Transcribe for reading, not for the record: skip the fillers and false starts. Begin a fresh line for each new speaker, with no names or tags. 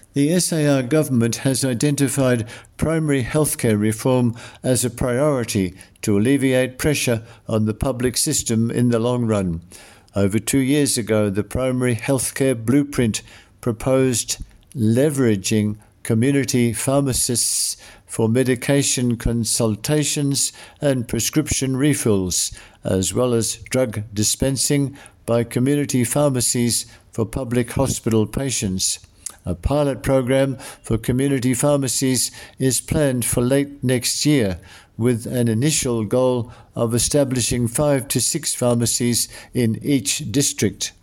The SAR government has identified primary healthcare reform as a priority to alleviate pressure on the public system in the long run. Over 2 years ago, the Primary Healthcare Blueprint proposed leveraging community pharmacists for medication consultations and prescription refills, as well as drug dispensing by community pharmacies for public hospital patients. A pilot program for community pharmacies is planned for late next year, with an initial goal of establishing 5 to 6 pharmacies in each district.